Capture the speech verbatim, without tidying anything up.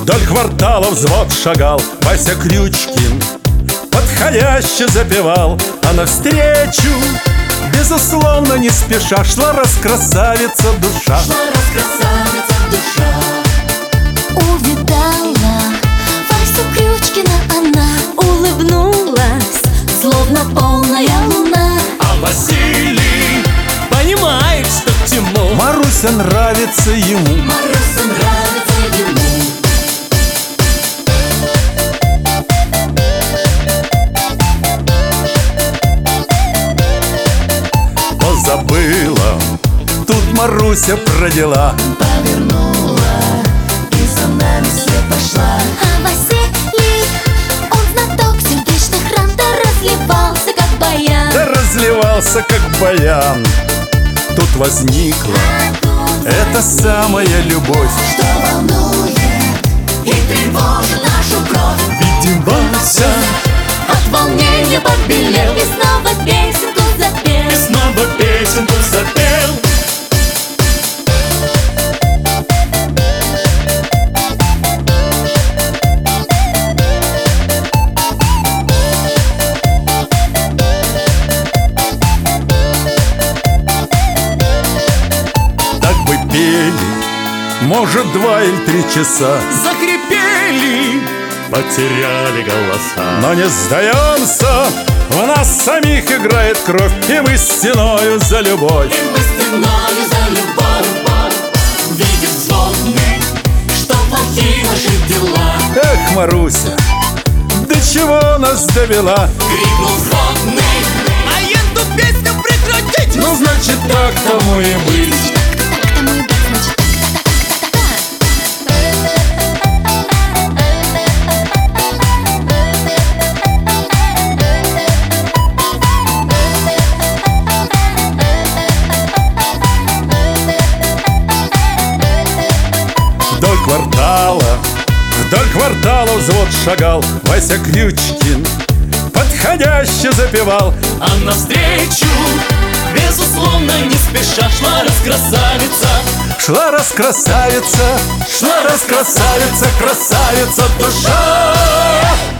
Вдоль квартала взвод шагал Вася Крючкин, подходяще запевал. А навстречу, безусловно, не спеша, шла раскрасавица душа. Шла раскрасавица душа. Увидала Васю Крючкина она, улыбнулась, словно полная луна. А Василий понимает, что к чему. Маруся нравится ему. Маруся нравится ему. Позабыла тут Маруся про дела. Повернула и за нами вслед пошла. А Василий, он знаток сердечных ран, да разливался, как баян. Да разливался, как баян. Тут возникла эта самая любовь, Что волнует и тревожит нашу кровь. видим Вася От волнения побелел И снова песенку запел. и снова песенку запел. так бы пели, может, два или три часа, Захрипели, потеряли голоса. но не сдаемся, в нас самих играет кровь, и мы стеною за любовь. И мы стеною за любовь видим взводный, что плохие наши дела. Эх, Маруся, до чего нас довела? Крикнул взводный: а эту песню прекратить! Ну, значит, так тому и быть. Так тому и быть, значит, Вдоль квартала, вдоль квартала взвод шагал Вася Крючкин, подходяще запевал. А навстречу, безусловно, не спеша, шла раскрасавица. Шла раскрасавица, Шла раскрасавица, красавица душа.